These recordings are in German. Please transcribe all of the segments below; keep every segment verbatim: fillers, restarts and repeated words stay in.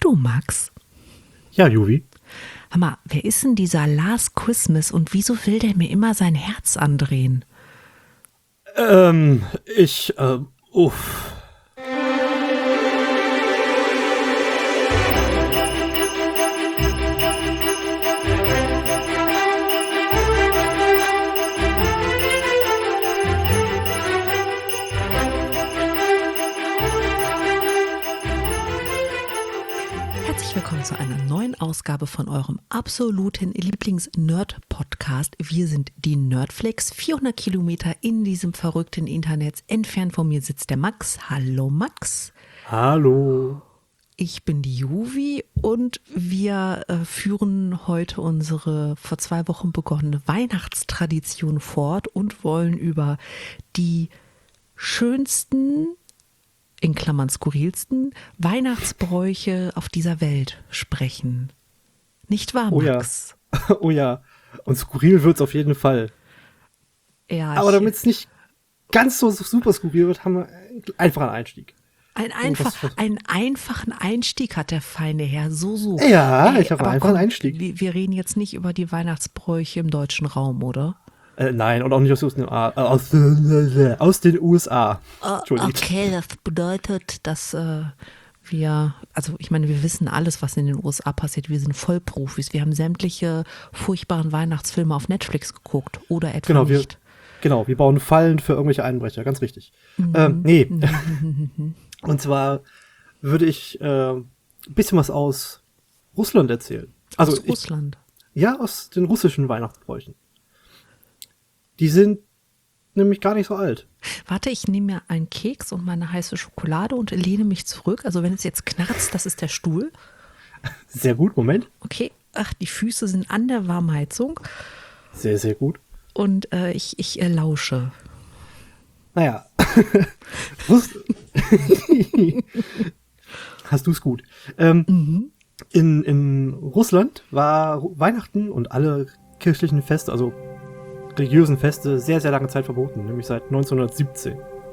du, Max? Ja, Juvi. Hör mal, wer ist denn dieser Last Christmas und wieso will der mir immer sein Herz andrehen? Ähm, ich, äh, uff. Herzlich willkommen zu einer neuen Ausgabe von eurem absoluten Lieblings-Nerd-Podcast. Wir sind die Nerdflix, vierhundert Kilometer in diesem verrückten Internet. Entfernt von mir sitzt der Max. Hallo Max. Hallo. Ich bin die Juvi und wir äh, führen heute unsere vor zwei Wochen begonnene Weihnachtstradition fort und wollen über die schönsten, in Klammern skurrilsten, Weihnachtsbräuche auf dieser Welt sprechen. Nicht wahr, Max? Oh ja, oh ja. Und skurril wird's auf jeden Fall. Ja, aber damit es nicht ganz so super skurril wird, haben wir einfach einen Einstieg. Ein einfach, einen einfachen Einstieg hat der feine Herr, so, so. Ja, Ey, ich habe einfach einen Einstieg. Wir, wir reden jetzt nicht über die Weihnachtsbräuche im deutschen Raum, oder? Äh, nein, und auch nicht aus den U S A. Äh, aus, äh, aus den U S A. Uh, okay, das bedeutet, dass äh, wir, also ich meine, wir wissen alles, was in den U S A passiert. Wir sind Vollprofis. Wir haben sämtliche furchtbaren Weihnachtsfilme auf Netflix geguckt oder etwa genau, nicht. Wir, genau, wir bauen Fallen für irgendwelche Einbrecher, ganz richtig. Mhm. Ähm, nee. Und zwar würde ich äh, ein bisschen was aus Russland erzählen. Also aus ich, Russland? Ja, aus den russischen Weihnachtsbräuchen. Die sind nämlich gar nicht so alt. Warte, ich nehme mir einen Keks und meine heiße Schokolade und lehne mich zurück. Also wenn es jetzt knarzt, das ist der Stuhl. Sehr gut, Moment. Okay, ach, die Füße sind an der Warmheizung. Sehr, sehr gut. Und äh, ich, ich äh, lausche. Naja. Hast du es gut. Ähm, mhm. in, in Russland war Weihnachten und alle kirchlichen Feste, also religiösen Feste, sehr, sehr lange Zeit verboten, nämlich seit neunzehnhundertsiebzehn.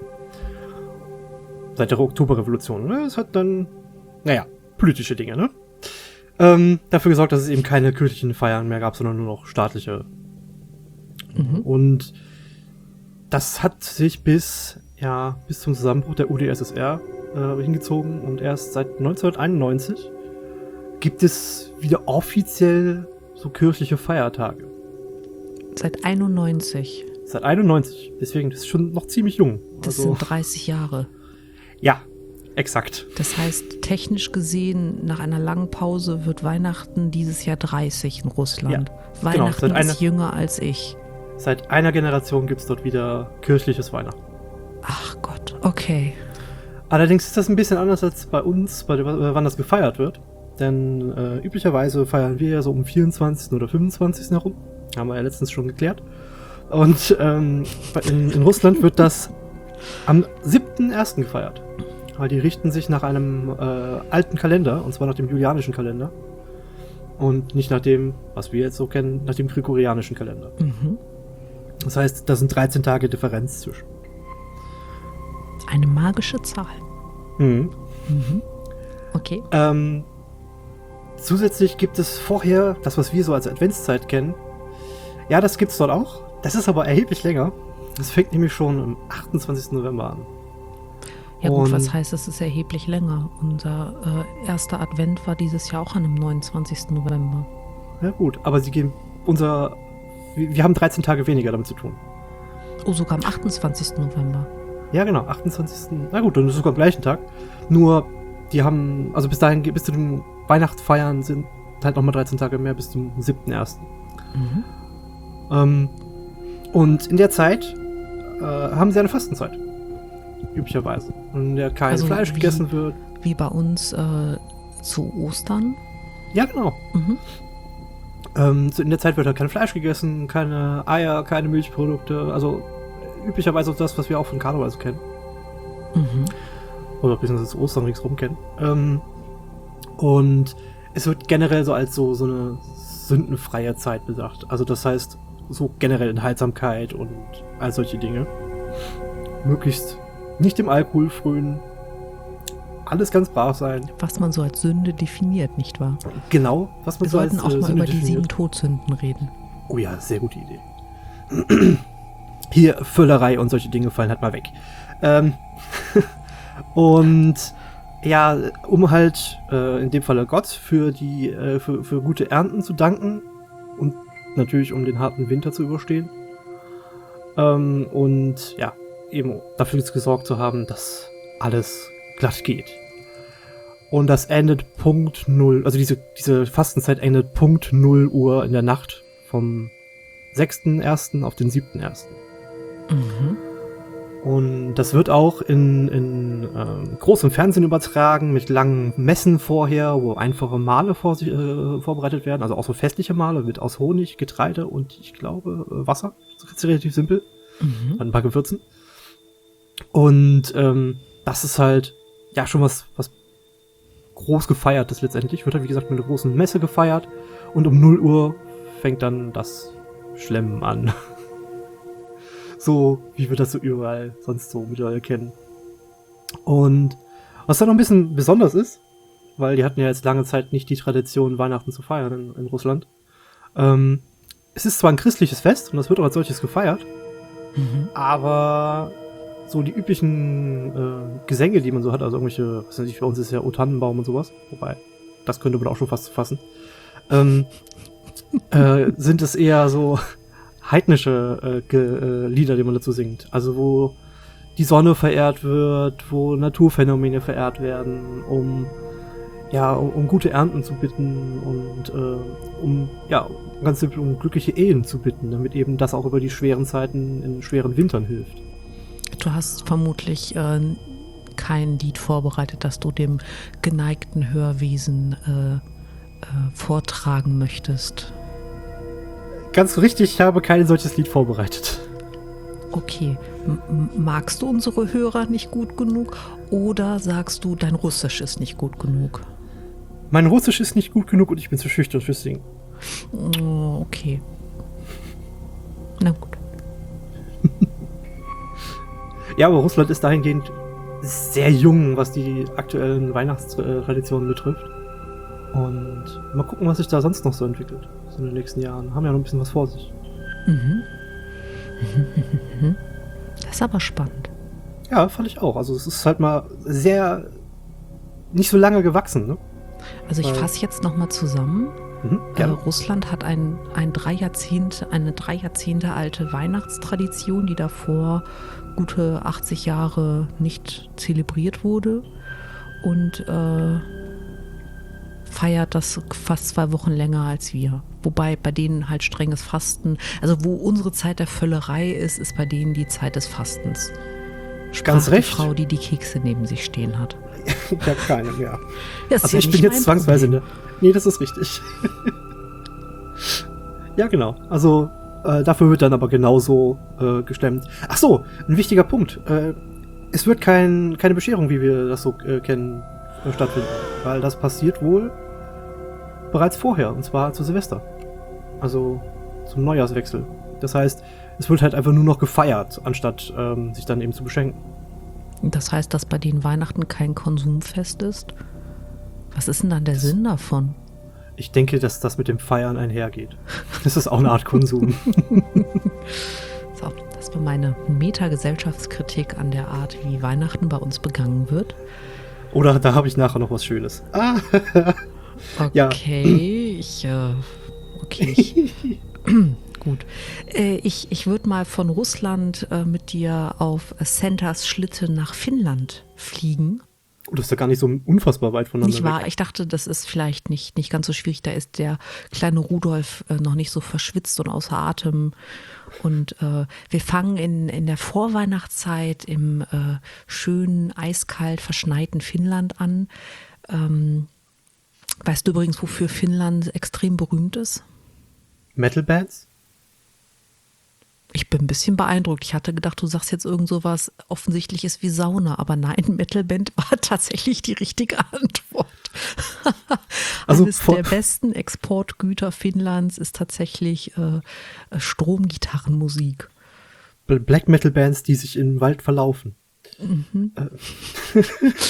Seit der Oktoberrevolution. Ne? Es hat dann, naja, politische Dinge, ne? Ähm, dafür gesorgt, dass es eben keine kirchlichen Feiern mehr gab, sondern nur noch staatliche. Mhm. Und das hat sich bis, ja, bis zum Zusammenbruch der U d S S R äh, hingezogen und erst seit neunzehnhunderteinundneunzig gibt es wieder offiziell so kirchliche Feiertage. Seit einundneunzig. Seit einundneunzig. Deswegen, das ist schon noch ziemlich jung. Das also, sind dreißig Jahre. Ja, exakt. Das heißt, technisch gesehen, nach einer langen Pause wird Weihnachten dieses Jahr dreißig in Russland. Ja, Weihnachten genau, ist einer, jünger als ich. Seit einer Generation gibt es dort wieder kirchliches Weihnachten. Ach Gott, okay. Allerdings ist das ein bisschen anders als bei uns, bei wann das gefeiert wird. Denn äh, üblicherweise feiern wir ja so um vierundzwanzigsten oder fünfundzwanzigsten herum. Haben wir ja letztens schon geklärt. Und ähm, in, in Russland wird das am siebten ersten gefeiert. Weil die richten sich nach einem äh, alten Kalender, und zwar nach dem julianischen Kalender. Und nicht nach dem, was wir jetzt so kennen, nach dem gregorianischen Kalender. Mhm. Das heißt, da sind dreizehn Tage Differenz zwischen. Eine magische Zahl. Mhm. Mhm. Okay. Ähm, zusätzlich gibt es vorher das, was wir so als Adventszeit kennen. Ja, das gibt's dort auch. Das ist aber erheblich länger. Das fängt nämlich schon am achtundzwanzigsten November an. Ja gut, und was heißt, es ist erheblich länger? Unser äh, erster Advent war dieses Jahr auch an dem neunundzwanzigsten November. Ja gut, aber sie gehen, unser, wir, wir haben dreizehn Tage weniger damit zu tun. Oh, sogar am achtundzwanzigsten November. Ja genau, achtundzwanzigsten Na gut, dann ist es sogar am gleichen Tag. Nur, die haben, also bis dahin, bis zu den Weihnachtsfeiern sind halt nochmal dreizehn Tage mehr bis zum siebten ersten Mhm. Ähm, und in der Zeit äh, haben sie eine Fastenzeit. Üblicherweise. In der kein also Fleisch wie, gegessen wird. Wie bei uns äh, zu Ostern? Ja, genau. Mhm. Ähm, in der Zeit wird halt kein Fleisch gegessen, keine Eier, keine Milchprodukte. Also üblicherweise das, was wir auch von Karneval so kennen. Mhm. Oder beziehungsweise zu Ostern ringsrum kennen. Ähm, und es wird generell so als so, so eine sündenfreie Zeit bedacht. Also das heißt, so generell Enthaltsamkeit und all solche Dinge. Möglichst nicht dem Alkohol frönen. alles ganz brav sein. Was man so als Sünde definiert, nicht wahr? Genau, was man Wir so als sollten auch äh, mal Sünde über die definiert. sieben Todsünden reden. Oh ja, sehr gute Idee. Hier, Völlerei und solche Dinge fallen halt mal weg. Ähm, und ja, um halt äh, in dem Falle Gott für die äh, für, für gute Ernten zu danken und natürlich um den harten Winter zu überstehen. Ähm, und ja, eben dafür gesorgt zu haben, dass alles glatt geht. Und das endet Punkt null, also diese, diese Fastenzeit endet Punkt null Uhr in der Nacht vom sechsten ersten auf den siebten ersten Mhm. Und das wird auch in, in ähm, großem Fernsehen übertragen, mit langen Messen vorher, wo einfache Mahle vor sich, äh, vorbereitet werden, also auch so festliche Mahle mit aus Honig, Getreide und ich glaube äh, Wasser. Das ist relativ simpel. Mhm. Ein paar Gewürzen. Und ähm, das ist halt ja schon was, was groß gefeiert ist letztendlich. Wird halt, wie gesagt, mit einer großen Messe gefeiert. Und um null Uhr fängt dann das Schlemmen an. So, wie wir das so überall sonst so mittlerweile kennen. Und was dann noch ein bisschen besonders ist, weil die hatten ja jetzt lange Zeit nicht die Tradition, Weihnachten zu feiern in, in Russland. Ähm, es ist zwar ein christliches Fest und das wird auch als solches gefeiert, Mhm. aber so die üblichen äh, Gesänge, die man so hat, also irgendwelche, was weiß ich, bei uns ist ja O Tannenbaum und sowas, wobei, das könnte man auch schon fast fassen, ähm, äh, sind es eher so heidnische äh, Ge- äh, Lieder, die man dazu singt. Also wo die Sonne verehrt wird, wo Naturphänomene verehrt werden, um ja, um, um gute Ernten zu bitten und äh, um ja, ganz simpel um glückliche Ehen zu bitten, damit eben das auch über die schweren Zeiten in schweren Wintern hilft. Du hast vermutlich äh, kein Lied vorbereitet, das du dem geneigten Hörwesen äh, äh, vortragen möchtest. Ganz richtig, ich habe kein solches Lied vorbereitet. Okay, M- m- magst du unsere Hörer nicht gut genug oder sagst du, dein Russisch ist nicht gut genug? Mein Russisch ist nicht gut genug und ich bin zu schüchtern fürs Singen. Oh, okay. Na gut. Ja, aber Russland ist dahingehend sehr jung, was die aktuellen Weihnachtstraditionen betrifft. Und mal gucken, was sich da sonst noch so entwickelt. So in den nächsten Jahren. Haben ja noch ein bisschen was vor sich. Mhm. Das ist aber spannend. Ja, fand ich auch. Also es ist halt mal sehr nicht so lange gewachsen, ne? Also ich Weil- fasse jetzt nochmal zusammen. Mhm, Äh, gerne. Russland hat ein, ein drei Jahrzehnt, eine drei Jahrzehnte alte Weihnachtstradition, die davor gute achtzig Jahre nicht zelebriert wurde und äh, feiert das fast zwei Wochen länger als wir. Wobei bei denen halt strenges Fasten, also wo unsere Zeit der Völlerei ist, ist bei denen die Zeit des Fastens. Sprach Ganz die recht. Frau, die die Kekse neben sich stehen hat. Ich habe keine mehr. Das ist Also ja ich nicht bin jetzt mein zwangsweise in Problem. der... Nee, das ist richtig. Ja, genau. Also äh, dafür wird dann aber genauso äh, gestemmt. Ach so, ein wichtiger Punkt. Äh, es wird kein, keine Bescherung, wie wir das so äh, kennen, äh, stattfinden. Weil das passiert wohl bereits vorher, und zwar zu Silvester. Also zum Neujahrswechsel. Das heißt, es wird halt einfach nur noch gefeiert, anstatt ähm, sich dann eben zu beschenken. Das heißt, dass bei denen Weihnachten kein Konsumfest ist? Was ist denn dann der Sinn davon? Ich denke, dass das mit dem Feiern einhergeht. Das ist auch eine Art Konsum. So, das war meine Meta-Gesellschaftskritik an der Art, wie Weihnachten bei uns begangen wird. Oder da habe ich nachher noch was Schönes. Ah, Ja. Okay, ich, äh, okay, ich, gut. Äh, ich ich würde mal von Russland äh, mit dir auf Santas Schlitten nach Finnland fliegen. oh, das ist ja gar nicht so unfassbar weit voneinander Nicht wahr? weg. Ich dachte, das ist vielleicht nicht, nicht ganz so schwierig. Da ist der kleine Rudolf äh, noch nicht so verschwitzt und außer Atem. Und äh, wir fangen in, in der Vorweihnachtszeit im äh, schönen, eiskalt verschneiten Finnland an. Ähm, weißt du übrigens, wofür Finnland extrem berühmt ist? Metal-Bands? Ich bin ein bisschen beeindruckt. Ich hatte gedacht, du sagst jetzt irgend so was Offensichtliches wie Sauna, aber nein, Metalband war tatsächlich die richtige Antwort. Also Eines vor- der besten Exportgüter Finnlands ist tatsächlich äh, Stromgitarrenmusik. Black Metal-Bands, die sich im Wald verlaufen. Mhm. Äh.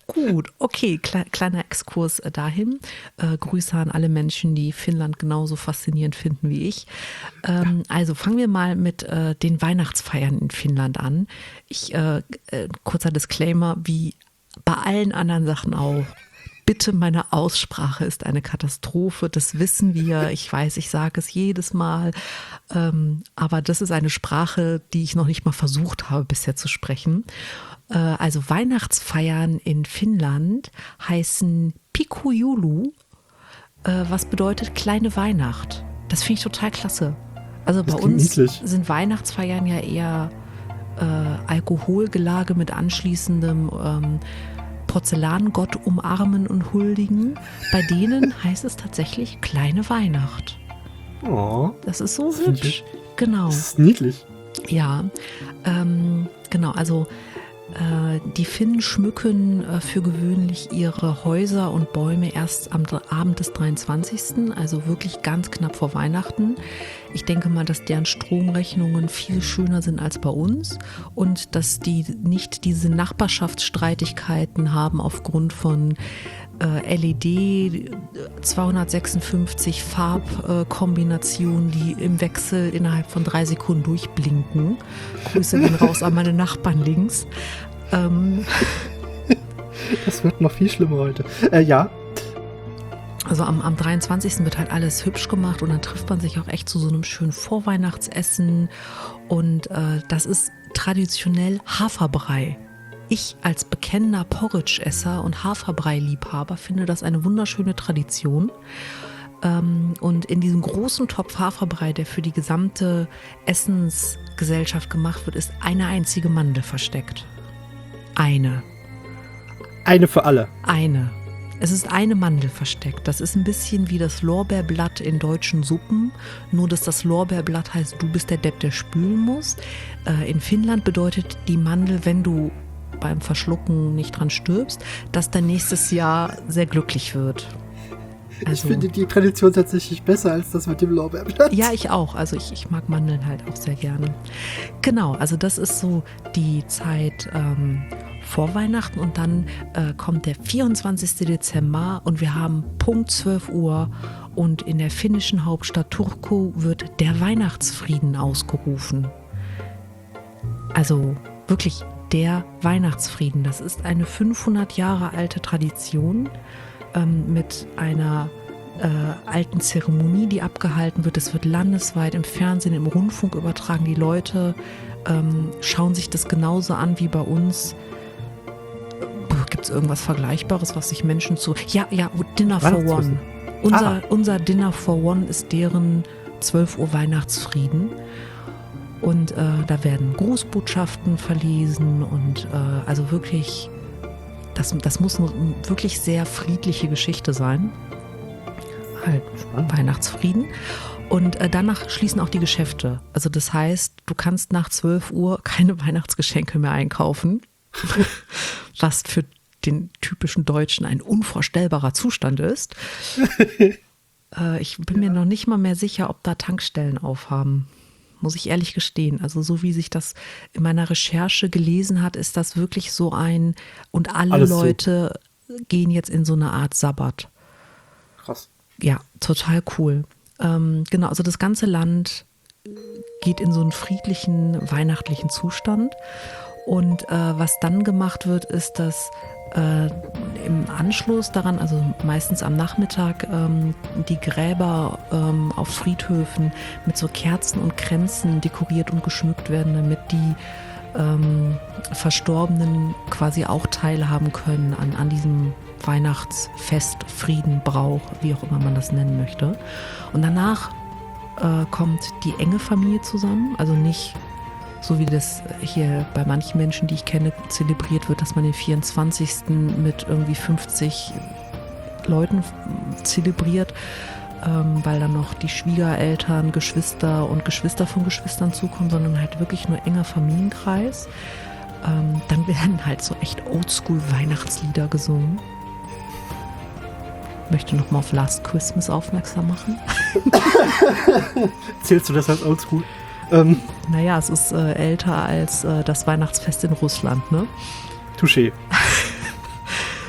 Gut, okay, kle- kleiner Exkurs äh, dahin. Äh, Grüße an alle Menschen, die Finnland genauso faszinierend finden wie ich. Ähm, ja. Also fangen wir mal mit äh, den Weihnachtsfeiern in Finnland an. Ich, äh, äh, kurzer Disclaimer, wie bei allen anderen Sachen auch. Bitte, meine Aussprache ist eine Katastrophe, das wissen wir. Ich weiß, ich sage es jedes Mal, ähm, aber das ist eine Sprache, die ich noch nicht mal versucht habe bisher zu sprechen. Äh, also Weihnachtsfeiern in Finnland heißen Pikkujoulu, äh, was bedeutet kleine Weihnacht. Das finde ich total klasse. Also bei uns niedlich. Sind Weihnachtsfeiern ja eher äh, Alkoholgelage mit anschließendem ähm, Porzellangott umarmen und huldigen. Bei denen heißt es tatsächlich kleine Weihnacht. Oh, das ist so das hübsch. Genau. Das ist niedlich. Ja, ähm, genau. Also äh, die Finnen schmücken äh, für gewöhnlich ihre Häuser und Bäume erst am Abend des dreiundzwanzigsten Also wirklich ganz knapp vor Weihnachten. Ich denke mal, dass deren Stromrechnungen viel schöner sind als bei uns und dass die nicht diese Nachbarschaftsstreitigkeiten haben aufgrund von äh, L E D zweihundertsechsundfünfzig Farbkombinationen, die im Wechsel innerhalb von drei Sekunden durchblinken. Grüße gehen raus an meine Nachbarn links. Ähm, das wird noch viel schlimmer heute. Äh, ja. Also am, am dreiundzwanzigsten wird halt alles hübsch gemacht und dann trifft man sich auch echt zu so einem schönen Vorweihnachtsessen und äh, das ist traditionell Haferbrei. Ich als bekennender Porridge-Esser und Haferbrei-Liebhaber finde das eine wunderschöne Tradition. Ähm, und in diesem großen Topf Haferbrei, der für die gesamte Essensgesellschaft gemacht wird, ist eine einzige Mandel versteckt. Eine. Eine für alle. Eine. Es ist eine Mandel versteckt. Das ist ein bisschen wie das Lorbeerblatt in deutschen Suppen, nur dass das Lorbeerblatt heißt, du bist der Depp, der spülen muss. Äh, in Finnland bedeutet die Mandel, wenn du beim Verschlucken nicht dran stirbst, dass dein nächstes Jahr sehr glücklich wird. Also, ich finde die Tradition tatsächlich besser als das mit dem Lorbeerblatt. Ja, ich auch. Also ich, ich mag Mandeln halt auch sehr gerne. Genau, also das ist so die Zeit ähm, vor Weihnachten und dann äh, kommt der vierundzwanzigsten Dezember und wir haben Punkt zwölf Uhr und in der finnischen Hauptstadt Turku wird der Weihnachtsfrieden ausgerufen. Also wirklich der Weihnachtsfrieden. Das ist eine fünfhundert Jahre alte Tradition ähm, mit einer äh, alten Zeremonie, die abgehalten wird. Es wird landesweit im Fernsehen, im Rundfunk übertragen. Die Leute ähm, schauen sich das genauso an wie bei uns. Gibt es irgendwas Vergleichbares, was sich Menschen zu... Ja, ja, Dinner for One. Unser, ah. unser Dinner for One ist deren zwölf Uhr Weihnachtsfrieden. Und äh, da werden Grußbotschaften verlesen und äh, also wirklich, das, das muss eine wirklich sehr friedliche Geschichte sein. Halt Weihnachtsfrieden. Und äh, danach schließen auch die Geschäfte. Also das heißt, du kannst nach zwölf Uhr keine Weihnachtsgeschenke mehr einkaufen, was für den typischen Deutschen ein unvorstellbarer Zustand ist. äh, ich bin ja. mir noch nicht mal mehr sicher, ob da Tankstellen aufhaben. Muss ich ehrlich gestehen. Also so wie sich das in meiner Recherche gelesen hat, ist das wirklich so ein, und alle Alles Leute so. gehen jetzt in so eine Art Sabbat. Krass. Ja, total cool. Ähm, genau, also das ganze Land geht in so einen friedlichen, weihnachtlichen Zustand. Und äh, was dann gemacht wird, ist, dass äh, im Anschluss daran, also meistens am Nachmittag, ähm, die Gräber ähm, auf Friedhöfen mit so Kerzen und Kränzen dekoriert und geschmückt werden, damit die ähm, Verstorbenen quasi auch teilhaben können an, an diesem Weihnachtsfest, Frieden, Brauch, wie auch immer man das nennen möchte. Und danach äh, kommt die enge Familie zusammen, also nicht so wie das hier bei manchen Menschen, die ich kenne, zelebriert wird, dass man den vierundzwanzigsten mit irgendwie fünfzig Leuten zelebriert, ähm, weil dann noch die Schwiegereltern, Geschwister und Geschwister von Geschwistern zukommen, sondern halt wirklich nur enger Familienkreis. Ähm, dann werden halt so echt Oldschool-Weihnachtslieder gesungen. Ich möchte nochmal auf Last Christmas aufmerksam machen. Zählst du das als Oldschool? Ähm, naja, es ist äh, älter als äh, das Weihnachtsfest in Russland, ne? Touché.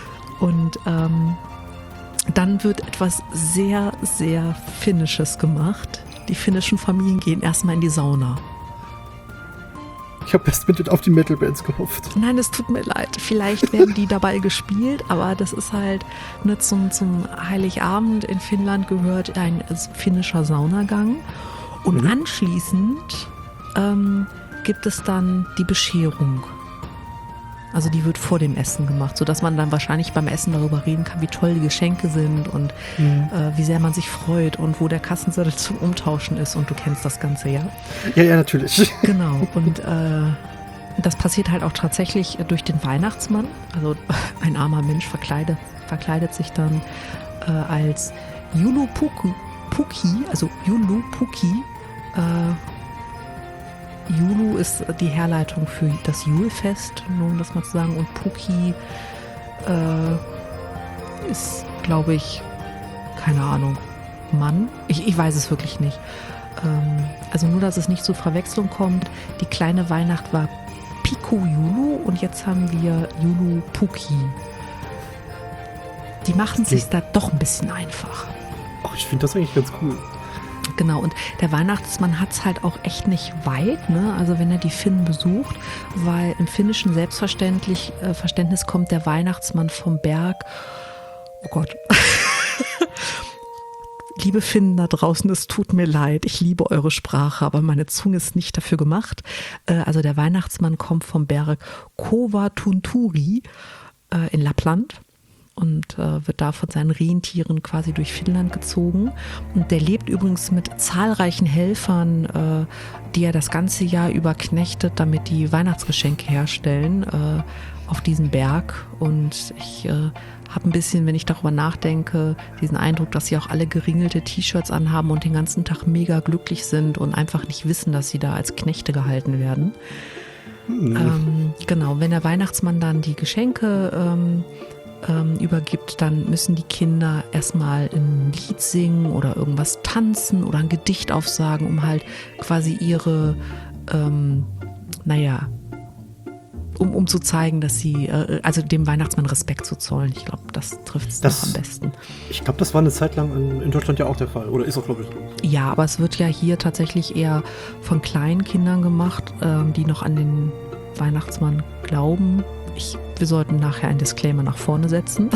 dann wird etwas sehr, sehr Finnisches gemacht. Die finnischen Familien gehen erstmal in die Sauna. Ich habe erst mit auf die Metal-Bands gehofft. Nein, es tut mir leid. Vielleicht werden die dabei gespielt, aber das ist halt ne, zum, zum Heiligabend in Finnland gehört ein finnischer Saunagang. Und mhm. anschließend ähm, gibt es dann die Bescherung. Also die wird vor dem Essen gemacht, sodass man dann wahrscheinlich beim Essen darüber reden kann, wie toll die Geschenke sind und mhm. äh, wie sehr man sich freut und wo der Kassenzettel zum Umtauschen ist. Und du kennst das Ganze, ja? Ja, ja, natürlich. Genau. Und äh, das passiert halt auch tatsächlich durch den Weihnachtsmann. Also ein armer Mensch verkleidet, verkleidet sich dann äh, als Joulupuki, Puki, also Joulupuki. Äh, Joulu ist die Herleitung für das Julfest, nur um das mal zu sagen. Und Puki äh, ist, glaube ich, keine Ahnung, Mann. Ich, ich weiß es wirklich nicht. Ähm, also nur, dass es nicht zur Verwechslung kommt. Die kleine Weihnacht war Pikku Joulu und jetzt haben wir Joulupuki. Die machen es sich da doch ein bisschen einfach. Ach, ich finde das eigentlich ganz cool. Genau, und der Weihnachtsmann hat es halt auch echt nicht weit, ne? Also wenn er die Finnen besucht, weil im finnischen Selbstverständlich äh, Verständnis kommt der Weihnachtsmann vom Berg. Oh Gott. Liebe Finnen da draußen, es tut mir leid, ich liebe eure Sprache, aber meine Zunge ist nicht dafür gemacht. Äh, also der Weihnachtsmann kommt vom Berg Kovatunturi äh, in Lappland. Und äh, wird da von seinen Rentieren quasi durch Finnland gezogen. Und der lebt übrigens mit zahlreichen Helfern, äh, die er das ganze Jahr über knechtet, damit die Weihnachtsgeschenke herstellen äh, auf diesem Berg. Und ich äh, habe ein bisschen, wenn ich darüber nachdenke, diesen Eindruck, dass sie auch alle geringelte T-Shirts anhaben und den ganzen Tag mega glücklich sind und einfach nicht wissen, dass sie da als Knechte gehalten werden. Hm. Ähm, genau, wenn der Weihnachtsmann dann die Geschenke ähm, übergibt, dann müssen die Kinder erstmal ein Lied singen oder irgendwas tanzen oder ein Gedicht aufsagen, um halt quasi ihre, ähm, naja, um, um zu zeigen, dass sie, äh, also dem Weihnachtsmann Respekt zu zollen. Ich glaube, das trifft es noch am besten. Ich glaube, das war eine Zeit lang in, in Deutschland ja auch der Fall. Oder ist auch, glaube ich, so. Ja, aber es wird ja hier tatsächlich eher von kleinen Kindern gemacht, ähm, die noch an den Weihnachtsmann glauben. Ich, wir sollten nachher einen Disclaimer nach vorne setzen.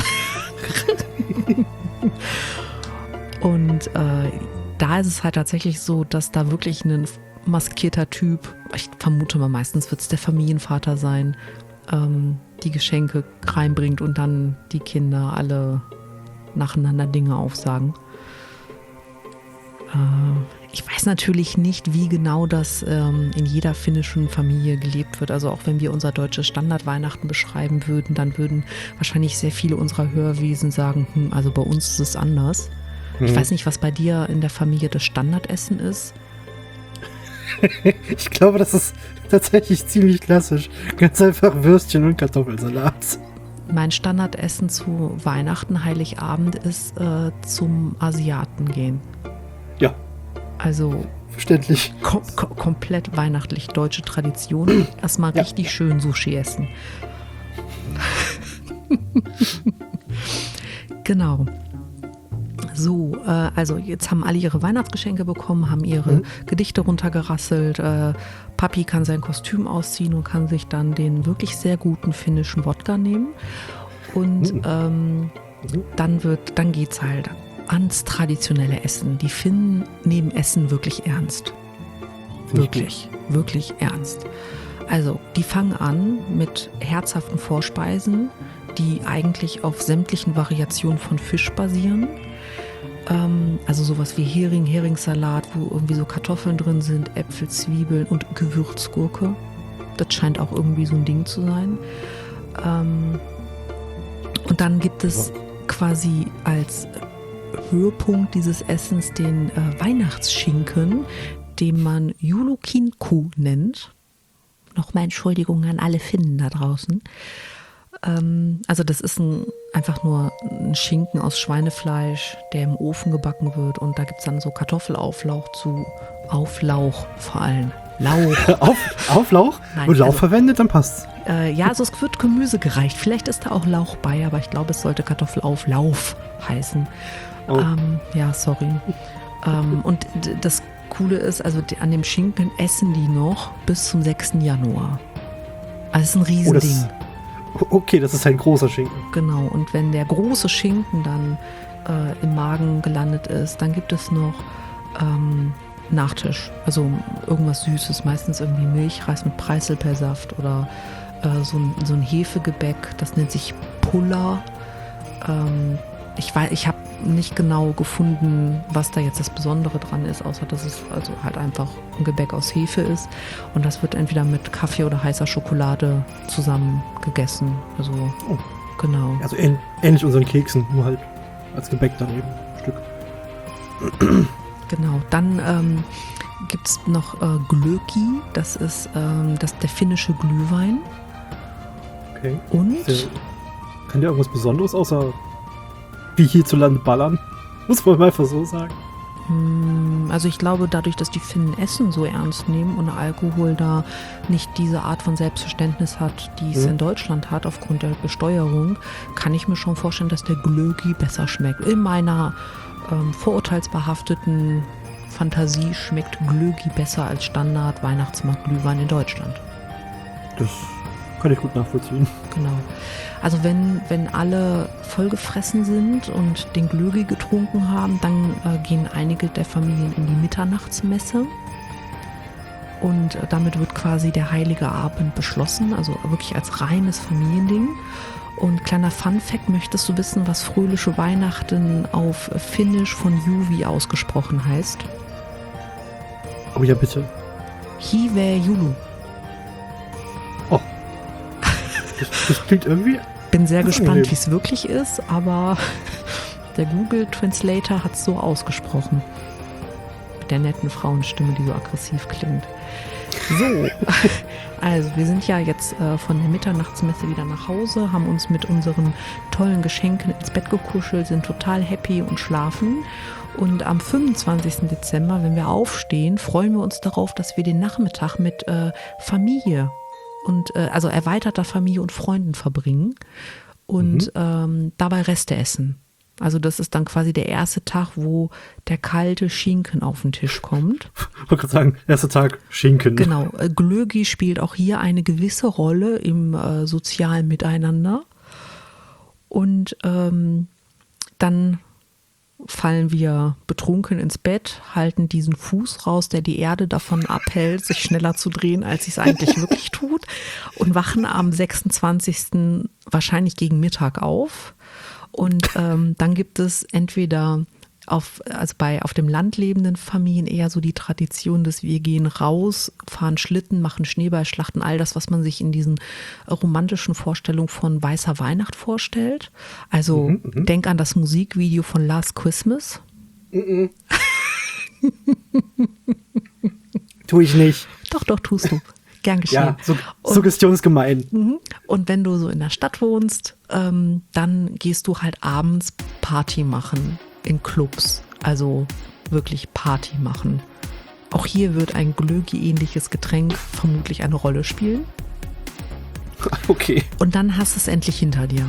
Und äh, da ist es halt tatsächlich so, dass da wirklich ein maskierter Typ, ich vermute mal, meistens wird es der Familienvater sein, ähm, die Geschenke reinbringt und dann die Kinder alle nacheinander Dinge aufsagen. Äh, Ich weiß natürlich nicht, wie genau das ähm, in jeder finnischen Familie gelebt wird. Also auch wenn wir unser deutsches Standardweihnachten beschreiben würden, dann würden wahrscheinlich sehr viele unserer Hörwesen sagen, hm, also bei uns ist es anders. Hm. Ich weiß nicht, was bei dir in der Familie das Standardessen ist. Ich glaube, das ist tatsächlich ziemlich klassisch. Ganz einfach Würstchen und Kartoffelsalat. Mein Standardessen zu Weihnachten, Heiligabend ist äh, zum Asiaten gehen. Ja. Also verständlich. Kom- kom- komplett weihnachtlich, deutsche Tradition. Erstmal ja. richtig schön Sushi essen. Genau. So, äh, also jetzt haben alle ihre Weihnachtsgeschenke bekommen, haben ihre mhm. Gedichte runtergerasselt. Äh, Papi kann sein Kostüm ausziehen und kann sich dann den wirklich sehr guten finnischen Wodka nehmen. Und mhm. ähm, mhm. dann wird, dann geht's halt ans traditionelle Essen. Die Finnen nehmen Essen wirklich ernst. Wirklich, wirklich ernst. Also, die fangen an mit herzhaften Vorspeisen, die eigentlich auf sämtlichen Variationen von Fisch basieren. Ähm, also sowas wie Hering, Heringssalat, wo irgendwie so Kartoffeln drin sind, Äpfel, Zwiebeln und Gewürzgurke. Das scheint auch irgendwie so ein Ding zu sein. Ähm, und dann gibt es quasi als Höhepunkt dieses Essens den äh, Weihnachtsschinken, den man Joulukinku nennt. Nochmal Entschuldigung an alle Finnen da draußen. Ähm, also das ist ein, einfach nur ein Schinken aus Schweinefleisch, der im Ofen gebacken wird. Und da gibt es dann so Kartoffelauflauch zu Auflauch vor allem. Lauch. Auf, Auflauch? Nein, und Lauch also, verwendet, dann passt's. Äh, ja, also es wird Gemüse gereicht. Vielleicht ist da auch Lauch bei, aber ich glaube, es sollte Kartoffelauflauf heißen. Oh. Ähm, ja, sorry. ähm, und d- das Coole ist, also die, an dem Schinken essen die noch bis zum sechsten Januar. Also es ist ein Oh, Riesending. das, okay, das ist ein großer Schinken. Genau, und wenn der große Schinken dann äh, im Magen gelandet ist, dann gibt es noch ähm, Nachtisch. Also irgendwas Süßes, meistens irgendwie Milchreis mit Preiselbeersaft oder äh, so, ein, so ein Hefegebäck, das nennt sich Puller. Ähm, ich weiß, ich habe nicht genau gefunden, was da jetzt das Besondere dran ist, außer dass es also halt einfach ein Gebäck aus Hefe ist. Und das wird entweder mit Kaffee oder heißer Schokolade zusammen gegessen. Also Oh. genau. Also ähn, ähnlich unseren Keksen, nur halt als Gebäck daneben. Ein Stück. Genau, dann ähm, gibt es noch äh, Glögi, das ist ähm, das, der finnische Glühwein. Okay. Und Ist der, kann der irgendwas Besonderes außer wie hierzulande ballern? Muss man mal einfach so sagen. mh, also ich glaube, dadurch, dass die Finnen Essen so ernst nehmen und Alkohol da nicht diese Art von Selbstverständnis hat, die es Mhm. in Deutschland hat aufgrund der Besteuerung, kann ich mir schon vorstellen, dass der Glögi besser schmeckt. In meiner ähm, vorurteilsbehafteten Fantasie schmeckt Glögi besser als Standard Weihnachtsmarkt-Glühwein in Deutschland. Das kann ich gut nachvollziehen. Genau. Also wenn, wenn alle vollgefressen sind und den Glögi getrunken haben, dann äh, gehen einige der Familien in die Mitternachtsmesse. Und äh, damit wird quasi der heilige Abend beschlossen, also wirklich als reines Familiending. Und kleiner Funfact, möchtest du wissen, was fröhliche Weihnachten auf Finnisch von Juvi ausgesprochen heißt? Oh ja, bitte. Hive Julu. Oh. Das, das klingt irgendwie. Bin sehr Das ist gespannt, angenehm. wie es wirklich ist, aber der Google Translator hat es so ausgesprochen. Mit der netten Frauenstimme, die so aggressiv klingt. So, also wir sind ja jetzt äh, von der Mitternachtsmesse wieder nach Hause, haben uns mit unseren tollen Geschenken ins Bett gekuschelt, sind total happy und schlafen. Und am fünfundzwanzigsten Dezember, wenn wir aufstehen, freuen wir uns darauf, dass wir den Nachmittag mit äh, Familie und äh, also erweiterter Familie und Freunden verbringen und Mhm. ähm, dabei Reste essen. Also das ist dann quasi der erste Tag, wo der kalte Schinken auf den Tisch kommt. Ich wollte gerade sagen, erster Tag Schinken. Genau, äh, Glögi spielt auch hier eine gewisse Rolle im äh, sozialen Miteinander. Und ähm, dann fallen wir betrunken ins Bett, halten diesen Fuß raus, der die Erde davon abhält, sich schneller zu drehen, als es eigentlich wirklich tut, und wachen am sechsundzwanzigsten wahrscheinlich gegen Mittag auf. Und ähm, dann gibt es entweder auf, also bei auf dem Land lebenden Familien eher so die Tradition, dass wir gehen raus, fahren Schlitten, machen Schneeballschlachten, all das, was man sich in diesen romantischen Vorstellungen von weißer Weihnacht vorstellt. Also Mhm, mhm. denk an das Musikvideo von Last Christmas. Tue ich nicht. Doch, doch, tust du. Gern geschehen. Ja, so, Und- suggestionsgemein. Mhm. Und wenn du so in der Stadt wohnst, ähm, dann gehst du halt abends Party machen in Clubs. Also wirklich Party machen. Auch hier wird ein Glögi-ähnliches Getränk vermutlich eine Rolle spielen. Okay. Und dann hast du es endlich hinter dir.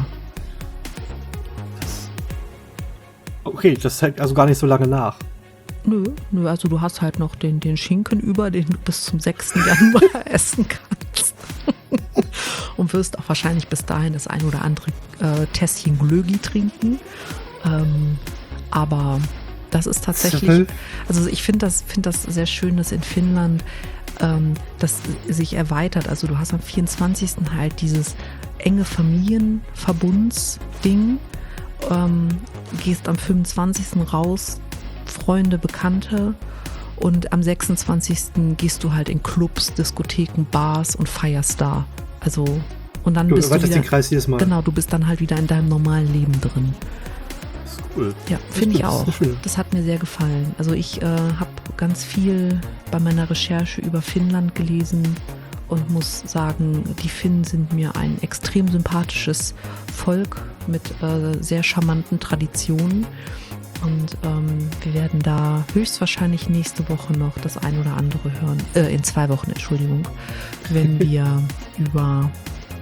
Okay, das hält also gar nicht so lange nach. Nö, nö, also du hast halt noch den, den Schinken über, den du bis zum sechsten Januar essen kannst. Und wirst auch wahrscheinlich bis dahin das ein oder andere äh, Tässchen Glögi trinken. Ähm, aber das ist tatsächlich, Zwölf? also ich finde das, find das sehr schön, dass in Finnland ähm, das sich erweitert. Also du hast am vierundzwanzigsten halt dieses enge Familienverbundsding, ähm, gehst am fünfundzwanzigsten raus, Freunde, Bekannte, und am sechsundzwanzigsten gehst du halt in Clubs, Diskotheken, Bars und feierst da. Also, und dann Du bist du erweiterst wieder, den Kreis jedes Mal. genau, du bist dann halt wieder in deinem normalen Leben drin. Das ist cool. Ja, finde ich Das ist auch. eine schöne- Das hat mir sehr gefallen. Also ich äh, habe ganz viel bei meiner Recherche über Finnland gelesen und muss sagen, die Finnen sind mir ein extrem sympathisches Volk mit äh, sehr charmanten Traditionen. Und ähm, wir werden da höchstwahrscheinlich nächste Woche noch das ein oder andere hören. Äh, in zwei Wochen, Entschuldigung. Wenn wir über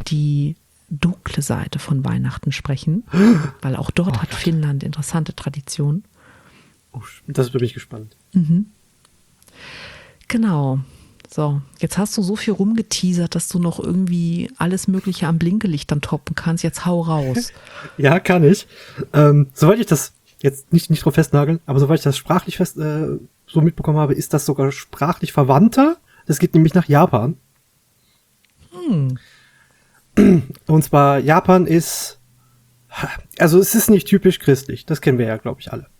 die dunkle Seite von Weihnachten sprechen, weil auch dort Oh hat Gott. Finnland interessante Traditionen. Oh, das bin ich gespannt. Mhm. Genau. So, jetzt hast du so viel rumgeteasert, dass du noch irgendwie alles Mögliche am Blinkelicht dann toppen kannst. Jetzt hau raus. Ja, kann ich. Ähm, soweit ich das jetzt nicht, nicht drauf festnageln, aber soweit ich das sprachlich fest äh, so mitbekommen habe, ist das sogar sprachlich verwandter. Das geht nämlich nach Japan. Hm. Und zwar, Japan ist, also es ist nicht typisch christlich. Das kennen wir ja, glaube ich, alle.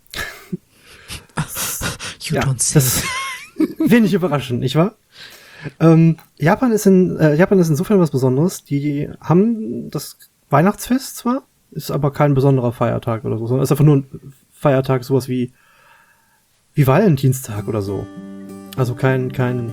You Ja, don't say. das wenig überraschend, nicht wahr? Ähm, Japan ist in äh, Japan ist insofern was Besonderes. Die haben das Weihnachtsfest zwar, ist aber kein besonderer Feiertag oder so, sondern ist einfach nur ein Feiertag, sowas wie wie Valentinstag oder so. Also kein kein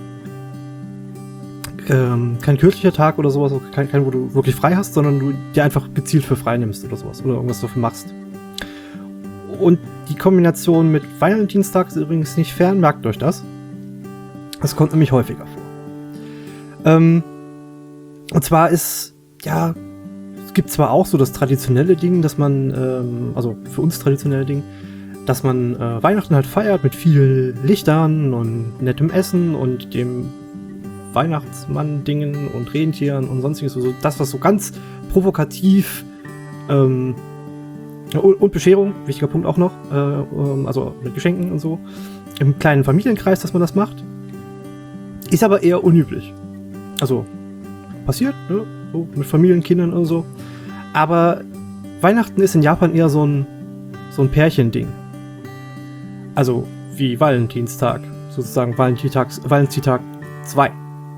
ähm, kein kirchlicher Tag oder sowas, kein, kein, wo du wirklich frei hast, sondern du dir einfach gezielt für frei nimmst oder sowas oder irgendwas dafür machst. Und die Kombination mit Valentinstag ist übrigens nicht fern, merkt euch das. Das kommt nämlich häufiger vor. Ähm, und zwar ist, ja, es gibt zwar auch so das traditionelle Ding, dass man, ähm, also für uns traditionelle Ding, dass man äh, Weihnachten halt feiert mit viel Lichtern und nettem Essen und dem Weihnachtsmann-Dingen und Rentieren und sonstiges. Also das, was so ganz provokativ ähm, und, und Bescherung, wichtiger Punkt auch noch, äh, ähm, also mit Geschenken und so, im kleinen Familienkreis, dass man das macht. Ist aber eher unüblich. Also, passiert, ne? So mit Familienkindern und so. Aber Weihnachten ist in Japan eher so ein, so ein Pärchending. Also, wie Valentinstag. Sozusagen Valentinstag, Valentinstag zwei.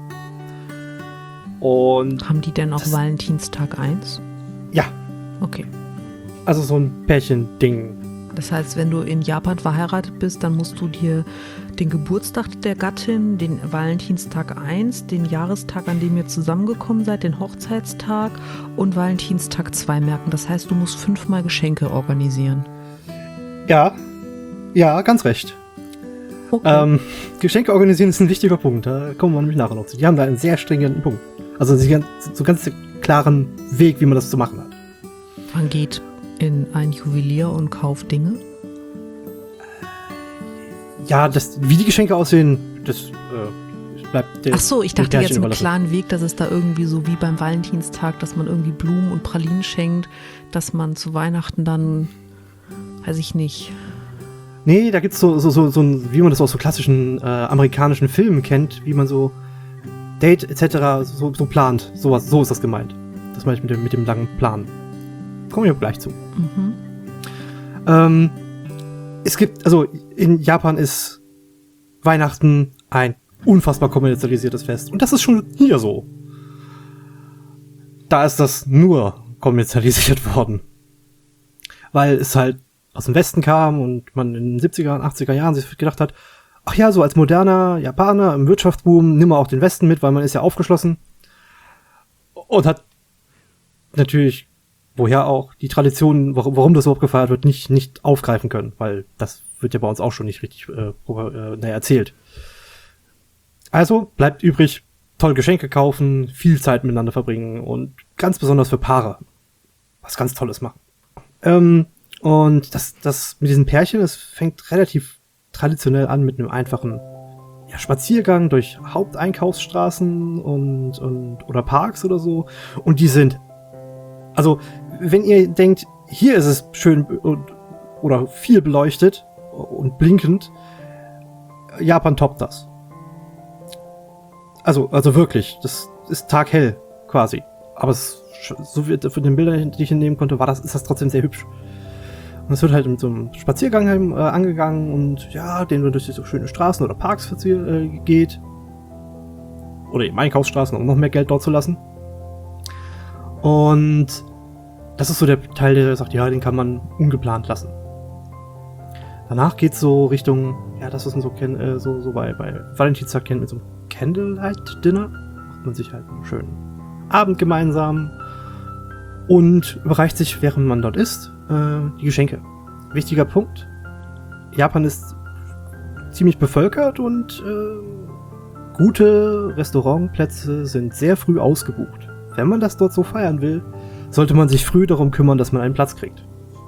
Und, Haben die denn auch das- Valentinstag eins? ja, Okay. also so ein Pärchending. Das heißt, wenn du in Japan verheiratet bist, dann musst du dir den Geburtstag der Gattin, den Valentinstag eins, den Jahrestag, an dem ihr zusammengekommen seid, den Hochzeitstag und Valentinstag zwei merken. Das heißt, du musst fünfmal Geschenke organisieren. Ja, ja, ganz recht. Okay. Ähm, Geschenke organisieren ist ein wichtiger Punkt. Da kommen wir nämlich nachher noch zu. Die haben da einen sehr stringenten Punkt. Also sie haben so ganz klaren Weg, wie man das zu machen hat. Man geht in ein Juwelier und kauft Dinge. Ja, das, wie die Geschenke aussehen, das äh, bleibt der. Ach so, ich dem dachte Pärchen jetzt im überlassen. klaren Weg, dass es da irgendwie so wie beim Valentinstag, dass man irgendwie Blumen und Pralinen schenkt, dass man zu Weihnachten dann, weiß ich nicht. Nee, da gibt's so, so, so, so ein, wie man das aus so klassischen äh, amerikanischen Filmen kennt, wie man so Date et cetera so, so plant. Sowas, so ist das gemeint. Das meine ich mit dem, mit dem langen Plan. Kommen wir gleich zu. Mhm. Ähm, es gibt, also in Japan ist Weihnachten ein unfassbar kommerzialisiertes Fest. Und das ist schon hier so. Da ist das nur kommerzialisiert worden. Weil es halt aus dem Westen kam und man in den siebziger und achtziger Jahren sich gedacht hat, ach ja, so als moderner Japaner im Wirtschaftsboom, nimm mal auch den Westen mit, weil man ist ja aufgeschlossen. Und hat natürlich, woher auch, die Tradition, warum, warum das überhaupt gefeiert wird, nicht, nicht aufgreifen können, weil das wird ja bei uns auch schon nicht richtig äh, äh, naja, erzählt. Also bleibt übrig, toll Geschenke kaufen, viel Zeit miteinander verbringen und ganz besonders für Paare was ganz Tolles machen. Ähm, und das, das mit diesen Pärchen, das fängt relativ traditionell an mit einem einfachen ja, Spaziergang durch Haupteinkaufsstraßen und, und oder Parks oder so. Und die sind, also wenn ihr denkt, hier ist es schön und, oder viel beleuchtet und blinkend, Japan toppt das. Also, also wirklich, das ist taghell quasi. Aber es, so wie von den Bildern, die ich nehmen konnte, war das, ist das trotzdem sehr hübsch. Und es wird halt mit so einem Spaziergang äh, angegangen und ja, den man durch so schöne Straßen oder Parks äh, geht. Oder eben Einkaufsstraßen, um noch mehr Geld dort zu lassen. Und das ist so der Teil, der sagt, ja, den kann man ungeplant lassen. Danach geht's so Richtung, ja, das, was man so kennt, äh, so, so bei, bei Valentinstag kennt, mit so einem Candlelight-Dinner. Macht man sich halt einen schönen Abend gemeinsam und überreicht sich, während man dort ist, äh, die Geschenke. Wichtiger Punkt. Japan ist ziemlich bevölkert und äh, gute Restaurantplätze sind sehr früh ausgebucht. wenn man das dort so feiern will, sollte man sich früh darum kümmern, dass man einen Platz kriegt.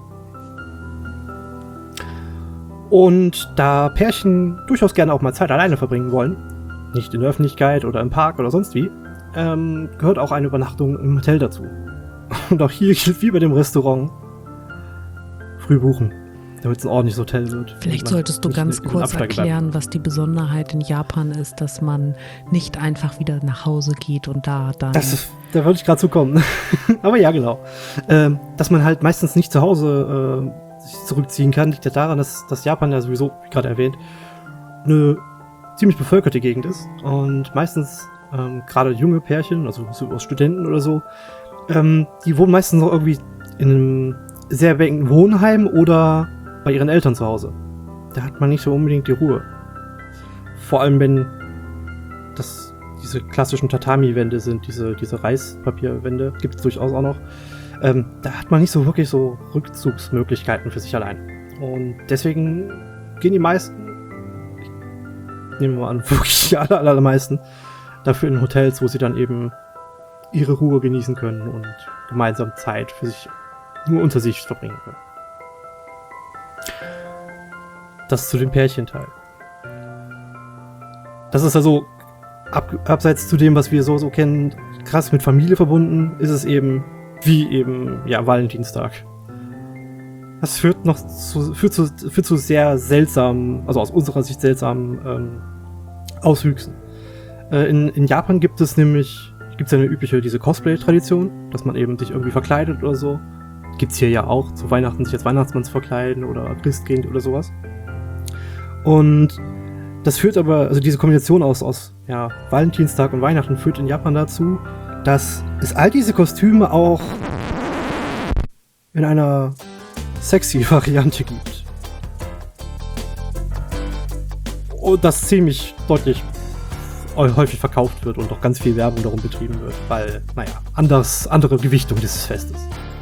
Und da Pärchen durchaus gerne auch mal Zeit alleine verbringen wollen, nicht in der Öffentlichkeit oder im Park oder sonst wie, ähm, gehört auch eine Übernachtung im Hotel dazu. Und auch hier gilt wie bei dem Restaurant, früh buchen, damit es ein ordentliches Hotel wird. Vielleicht solltest du ganz kurz erklären, was die Besonderheit in Japan ist, dass man nicht einfach wieder nach Hause geht und da dann... Das ist, da würde ich gerade zu kommen. Aber ja, genau. Ähm, dass man halt meistens nicht zu Hause äh, sich zurückziehen kann, liegt ja daran, dass, dass Japan ja sowieso, wie gerade erwähnt, eine ziemlich bevölkerte Gegend ist. Und meistens ähm, gerade junge Pärchen, also so Studenten oder so, ähm, die wohnen meistens noch irgendwie in einem sehr engen Wohnheim oder bei ihren Eltern zu Hause. Da hat man nicht so unbedingt die Ruhe. Vor allem, wenn das diese klassischen Tatami-Wände sind, diese, diese Reispapierwände, gibt es durchaus auch noch. Ähm, da hat man nicht so wirklich so Rückzugsmöglichkeiten für sich allein. Und deswegen gehen die meisten, nehmen wir mal an, wirklich die aller, allermeisten, dafür in Hotels, wo sie dann eben ihre Ruhe genießen können und gemeinsam Zeit für sich nur unter sich verbringen können. Das zu dem Pärchenteil. Das ist also ab, abseits zu dem, was wir so, so kennen, krass mit Familie verbunden, ist es eben wie eben, ja, Valentinstag. Das führt noch zu, führt zu, führt zu sehr seltsamen, also aus unserer Sicht seltsamen ähm, Auswüchsen. Äh, in, in Japan gibt es nämlich, gibt es ja eine übliche, diese Cosplay-Tradition, dass man eben sich irgendwie verkleidet oder so. Gibt's hier ja auch, zu Weihnachten sich als Weihnachtsmann zu verkleiden oder Christkind oder sowas. Und das führt aber, also diese Kombination aus, aus ja, Valentinstag und Weihnachten führt in Japan dazu, dass es all diese Kostüme auch in einer sexy Variante gibt. Und das ziemlich deutlich häufig verkauft wird und auch ganz viel Werbung darum betrieben wird, weil, naja, anders, andere Gewichtung dieses Festes.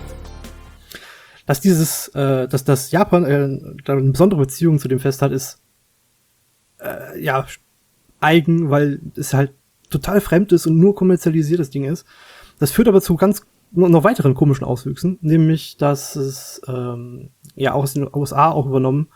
Dass dieses, äh, dass das Japan äh, eine besondere Beziehung zu dem Fest hat, ist äh, ja eigen, weil es halt total fremd ist und nur kommerzialisiertes Ding ist. Das führt aber zu ganz noch weiteren komischen Auswüchsen, nämlich, dass es ähm, ja auch aus den U S A auch übernommen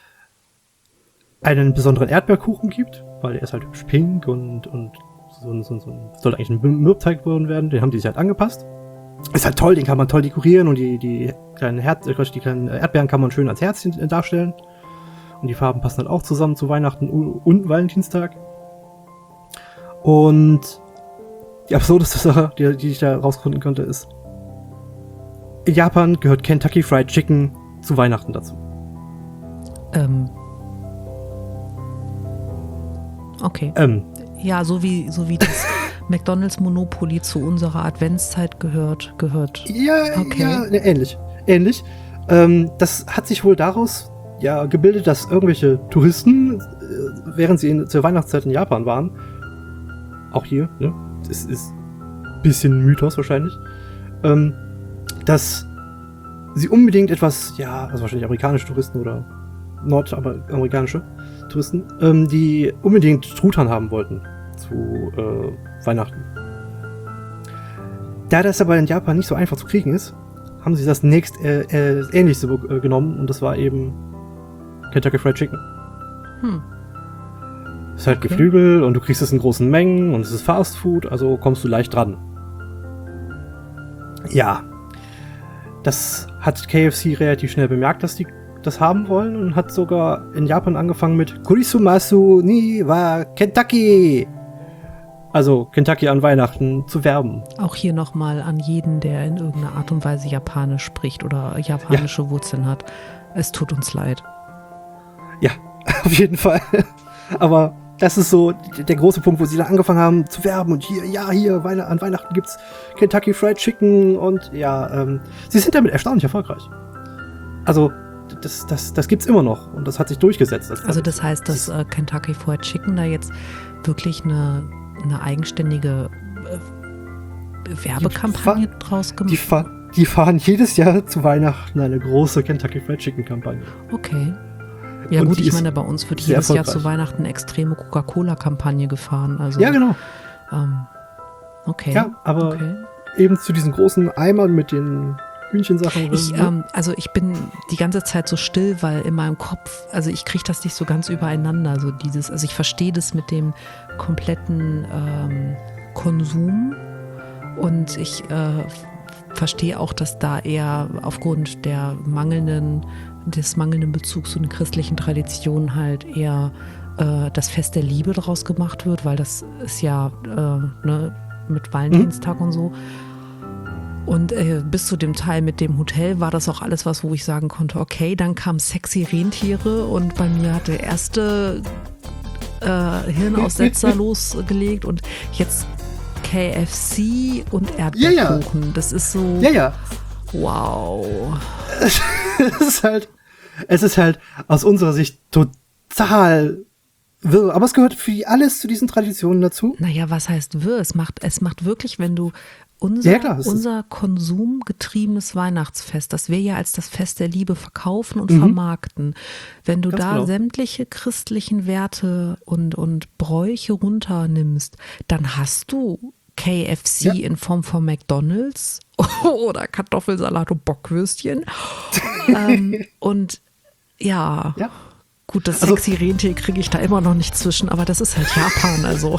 einen besonderen Erdbeerkuchen gibt, weil er ist halt hübsch pink und und so, so, so soll eigentlich ein Mürbteig geworden werden, den haben die sich halt angepasst. Ist halt toll, den kann man toll dekorieren und die, die kleinen Herz, die kleinen Erdbeeren kann man schön als Herzchen darstellen. Und die Farben passen halt auch zusammen zu Weihnachten und Valentinstag. Und die absurdeste Sache, die, die ich da rausfinden konnte, ist, in Japan gehört Kentucky Fried Chicken zu Weihnachten dazu. Ähm. Okay. Ähm. Ja, so wie, so wie das McDonald's Monopoly zu unserer Adventszeit gehört, gehört. Ja, okay. ja, ne, ähnlich. Ähnlich. Ähm, das hat sich wohl daraus ja gebildet, dass irgendwelche Touristen, äh, während sie in, zur Weihnachtszeit in Japan waren, auch hier, ne, das ist ein bisschen Mythos wahrscheinlich, ähm, dass sie unbedingt etwas, ja, also wahrscheinlich amerikanische Touristen oder nordamerikanische Touristen, ähm, die unbedingt Truthahn haben wollten zu äh, Weihnachten. Da das aber in Japan nicht so einfach zu kriegen ist, haben sie das nächst äh, äh, ähnlichste äh, genommen und das war eben Kentucky Fried Chicken. Hm. Ist halt Okay. Geflügel und du kriegst es in großen Mengen und es ist Fast Food, also kommst du leicht dran. Ja. Das hat K F C relativ schnell bemerkt, dass die das haben wollen und hat sogar in Japan angefangen mit Kurisumasu ni wa Kentucky. Also Kentucky an Weihnachten zu werben. Auch hier nochmal an jeden, der in irgendeiner Art und Weise Japanisch spricht oder japanische Wurzeln hat. Es tut uns leid. Ja, auf jeden Fall. Aber das ist so der große Punkt, wo sie dann angefangen haben zu werben und hier, ja, hier, Weihn- an Weihnachten gibt's Kentucky Fried Chicken und ja, ähm, sie sind damit erstaunlich erfolgreich. Also, das, das, das gibt's immer noch und das hat sich durchgesetzt. Das Also das heißt, dass äh, Kentucky Fried Chicken da jetzt wirklich eine, eine eigenständige äh, Werbekampagne fahren- draus Die, gemacht fahr die fahren jedes Jahr zu Weihnachten eine große Kentucky Fried Chicken Kampagne. Okay. Ja Und gut, die ich ist meine, bei uns wird sehr jedes Jahr erfolgreich. zu Weihnachten eine extreme Coca-Cola-Kampagne gefahren. Also, Ja, genau. ähm, okay. Ja, aber okay. eben zu diesen großen Eimern mit den Hühnchensachen. Ich, drin, ähm, also ich bin die ganze Zeit so still, weil in meinem Kopf, also ich kriege das nicht so ganz übereinander, so dieses, also ich verstehe das mit dem kompletten ähm, Konsum und ich äh, verstehe auch, dass da eher aufgrund der mangelnden, des mangelnden Bezugs zu den christlichen Traditionen halt eher äh, das Fest der Liebe draus gemacht wird, weil das ist ja äh, ne, mit Valentinstag mhm. und so. Und äh, bis zu dem Teil mit dem Hotel war das auch alles was, wo ich sagen konnte, okay, dann kamen sexy Rentiere und bei mir hat der erste äh, Hirnaussetzer losgelegt und jetzt K F C und Erdbeerkuchen. Ja, ja. Das ist so, ja, ja. wow. es ist halt, es ist halt aus unserer Sicht total wirr, aber es gehört für alles zu diesen Traditionen dazu. Naja, was heißt wirr? Es macht, es macht wirklich, wenn du Unser, ja, klar, unser konsumgetriebenes Weihnachtsfest, das wir ja als das Fest der Liebe verkaufen und mhm. vermarkten, wenn du Ganz da genau. sämtliche christlichen Werte und, und Bräuche runternimmst, dann hast du K F C ja. in Form von McDonald's oder Kartoffelsalat und Bockwürstchen. ähm, und ja, ja. gut, das also, sexy Rentier kriege ich da immer noch nicht zwischen, aber das ist halt Japan, also.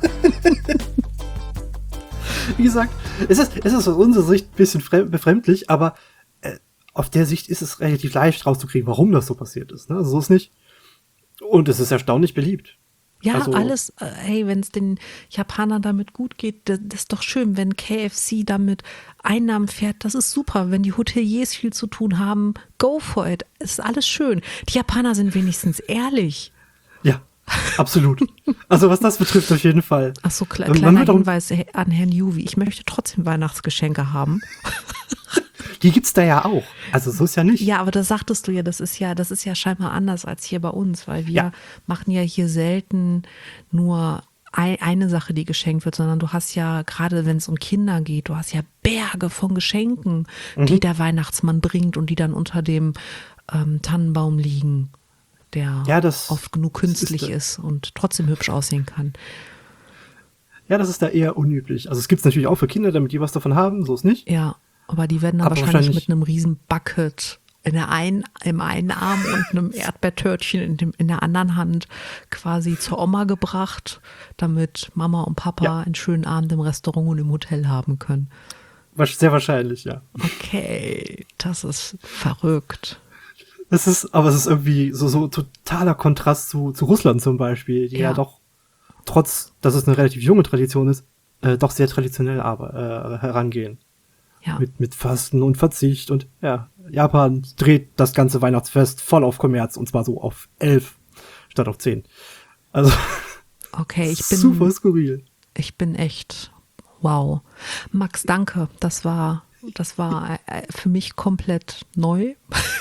Wie gesagt, es ist, es ist aus unserer Sicht ein bisschen befremdlich, aber äh, auf der Sicht ist es relativ leicht rauszukriegen, warum das so passiert ist. Ne? Also so ist nicht. Und es ist erstaunlich beliebt. Ja, also, alles, äh, hey, wenn es den Japanern damit gut geht, das, das ist doch schön, wenn K F C damit Einnahmen fährt, das ist super. Wenn die Hoteliers viel zu tun haben, go for it. Es ist alles schön. Die Japaner sind wenigstens ehrlich. Ja. Absolut. Also was das betrifft, auf jeden Fall. Ach so, kle- kleiner Hinweis an Herrn Juvi. Ich möchte trotzdem Weihnachtsgeschenke haben. Die gibt's da ja auch. Also so ist ja nicht. Ja, aber da sagtest du ja, das ist ja, das ist ja scheinbar anders als hier bei uns, weil wir ja. machen ja hier selten nur ein, eine Sache, die geschenkt wird, sondern du hast ja, gerade wenn es um Kinder geht, du hast ja Berge von Geschenken, mhm. die der Weihnachtsmann bringt und die dann unter dem ähm, Tannenbaum liegen. Der ja, das, oft genug künstlich ist, ist und trotzdem hübsch aussehen kann. Ja, das ist da eher unüblich. Also es gibt es natürlich auch für Kinder, damit die was davon haben, so ist nicht. Ja, aber die werden dann wahrscheinlich, wahrscheinlich mit einem riesen Bucket in der einen, im einen Arm und einem Erdbeertörtchen in, dem, in der anderen Hand quasi zur Oma gebracht, damit Mama und Papa ja. einen schönen Abend im Restaurant und im Hotel haben können. Sehr wahrscheinlich, ja. Okay, das ist verrückt. Es ist, aber es ist irgendwie so, so totaler Kontrast zu, zu Russland zum Beispiel, die ja. ja doch, trotz, dass es eine relativ junge Tradition ist, äh, doch sehr traditionell aber, äh, herangehen. Ja. Mit, mit Fasten und Verzicht und ja, Japan dreht das ganze Weihnachtsfest voll auf Kommerz und zwar so auf elf statt auf zehn. Also, okay, ich bin super skurril. Ich bin echt, wow. Max, danke. Das war, das war für mich komplett neu.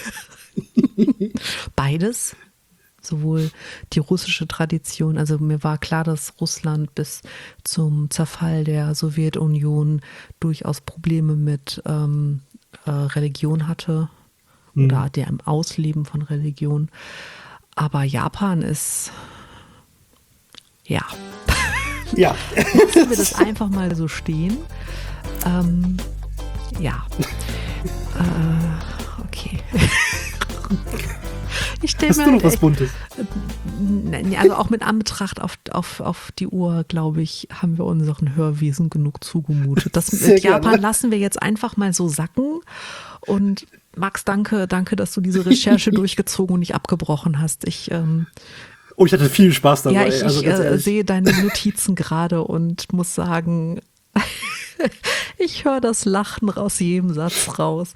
Beides, sowohl die russische Tradition, also mir war klar, dass Russland bis zum Zerfall der Sowjetunion durchaus Probleme mit ähm, äh, Religion hatte mhm. oder dem Ausleben von Religion, aber Japan ist, ja, ja. lassen wir das einfach mal so stehen. Ähm, ja, äh, okay. Ich Hast mir, du noch was Buntes? Also auch mit Anbetracht auf, auf, auf die Uhr, glaube ich, haben wir unseren Hörwesen genug zugemutet. Das mit Sehr Japan gerne. Lassen wir jetzt einfach mal so sacken. Und Max, danke, danke, dass du diese Recherche durchgezogen und nicht abgebrochen hast. Ich, ähm, oh, ich hatte viel Spaß dabei. Ja, ich, also ich äh, sehe deine Notizen gerade und muss sagen, ich höre das Lachen aus jedem Satz raus.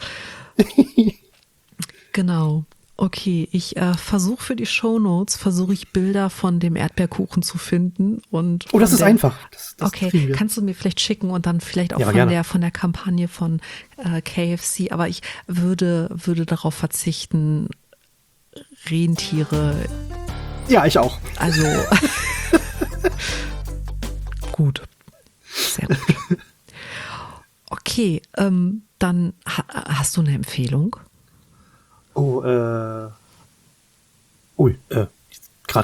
Genau. Okay, ich äh, versuche für die Shownotes, versuche ich Bilder von dem Erdbeerkuchen zu finden. Und oh, das ist der, einfach. Das, das okay, kannst du mir vielleicht schicken und dann vielleicht auch ja, von, der, von der Kampagne von äh, K F C. Aber ich würde, würde darauf verzichten, Rentiere. Ja, ich auch. Also, gut. Sehr gut. Okay, ähm, dann ha- hast du eine Empfehlung? Oh, äh. Ui, äh, gerade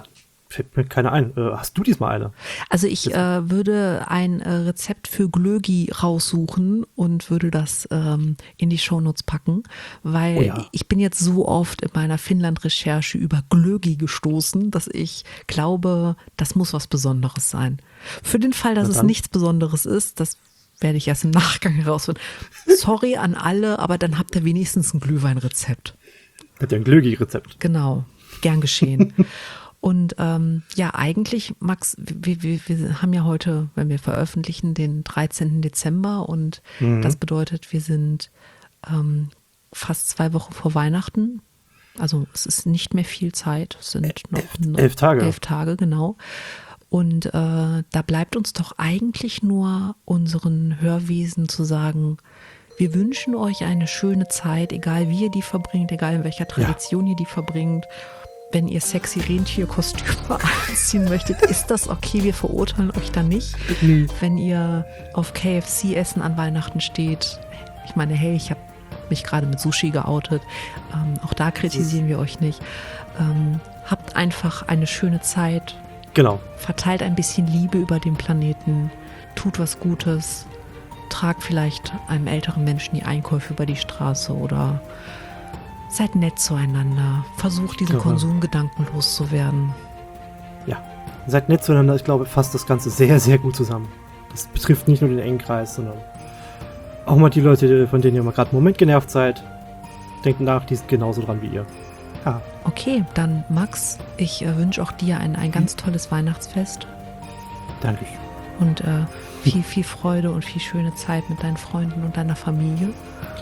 Fällt mir keine ein. Äh, hast du diesmal eine? Also ich äh, würde ein äh, Rezept für Glögi raussuchen und würde das ähm, in die Shownotes packen, weil Oh ja. ich bin jetzt so oft in meiner Finnland-Recherche über Glögi gestoßen, dass ich glaube, das muss was Besonderes sein. Für den Fall, dass Na es dann. nichts Besonderes ist, das werde ich erst im Nachgang herausfinden. Sorry an alle, aber dann habt ihr wenigstens ein Glühweinrezept. Hat ja ein Glögi-Rezept. Genau, gern geschehen. Und ähm, ja, eigentlich, Max, wir, wir, wir haben ja heute, wenn wir veröffentlichen, den dreizehnten Dezember und Mhm. das bedeutet, wir sind ähm, fast zwei Wochen vor Weihnachten. Also es ist nicht mehr viel Zeit, es sind noch, elf- noch elf Tage. Elf Tage, genau. Und äh, da bleibt uns doch eigentlich nur unseren Hörwesen zu sagen, wir wünschen euch eine schöne Zeit, egal wie ihr die verbringt, egal in welcher Tradition ihr die verbringt. Wenn ihr sexy Rentierkostüme anziehen möchtet, ist das okay, wir verurteilen euch da nicht. Nee. Wenn ihr auf K F C-Essen an Weihnachten steht, ich meine, hey, ich habe mich gerade mit Sushi geoutet, ähm, auch da kritisieren wir euch nicht. Ähm, habt einfach eine schöne Zeit, Genau. verteilt ein bisschen Liebe über den Planeten, tut was Gutes, tragt vielleicht einem älteren Menschen die Einkäufe über die Straße oder seid nett zueinander, versucht diesen Ja. Konsumgedanken loszuwerden. Ja. Seid nett zueinander. Ich glaube, fasst das Ganze sehr, sehr gut zusammen. Das betrifft nicht nur den engen Kreis, sondern auch mal die Leute, von denen ihr mal gerade einen Moment genervt seid. Denkt nach, die sind genauso dran wie ihr. Ja. Okay, dann Max, ich äh, wünsche auch dir ein, ein ganz tolles Weihnachtsfest Danke. und äh, viel, viel Freude und viel schöne Zeit mit deinen Freunden und deiner Familie.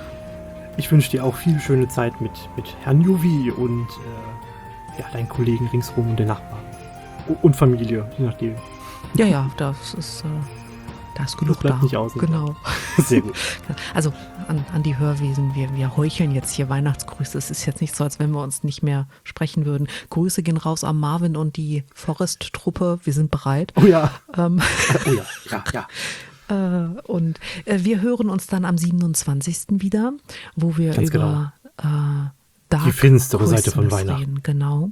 Ich wünsche dir auch viel schöne Zeit mit, mit Herrn Juvi und äh, ja, deinen Kollegen ringsrum und den Nachbarn. O- Und Familie, je nachdem. Ja, ja, das ist, äh, da ist genug bleibt da. nicht aus, ne? Genau. Sehr gut. Also an, an die Hörwesen, wir, wir heucheln jetzt hier Weihnachtsgrüße. Es ist jetzt nicht so, als wenn wir uns nicht mehr sprechen würden. Grüße gehen raus an Marvin und die Forest-Truppe. Wir sind bereit. Oh ja. Ähm, Oh ja, ja, ja. äh, und äh, wir hören uns dann am siebenundzwanzigsten wieder, wo wir Ganz über äh, Dark Die finstere Seite von Christmas Weihnachten. reden. Genau.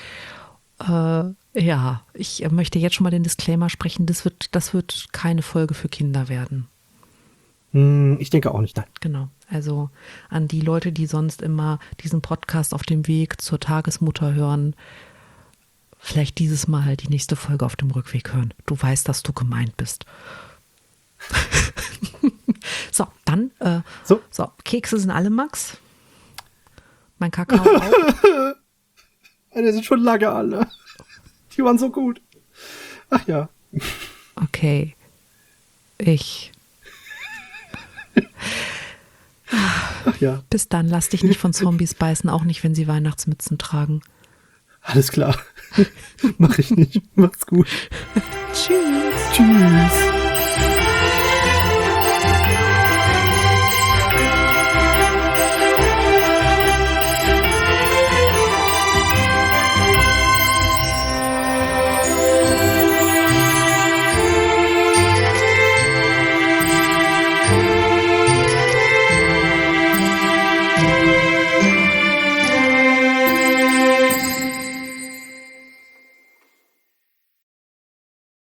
Äh, ja, ich äh, möchte jetzt schon mal den Disclaimer sprechen. Das wird, das wird keine Folge für Kinder werden. Hm, ich denke auch nicht, nein. Genau. Also an die Leute, die sonst immer diesen Podcast auf dem Weg zur Tagesmutter hören, vielleicht dieses Mal halt die nächste Folge auf dem Rückweg hören. Du weißt, dass du gemeint bist. So, dann, äh, So. so, Kekse sind alle, Max. Mein Kakao auch. Die sind schon lange alle. Die waren so gut. Ach ja. Okay. Ich. Ach ja. Bis dann, lass dich nicht von Zombies beißen, auch nicht, wenn sie Weihnachtsmützen tragen. Alles klar. Mach ich nicht. Macht's gut. Tschüss. Tschüss.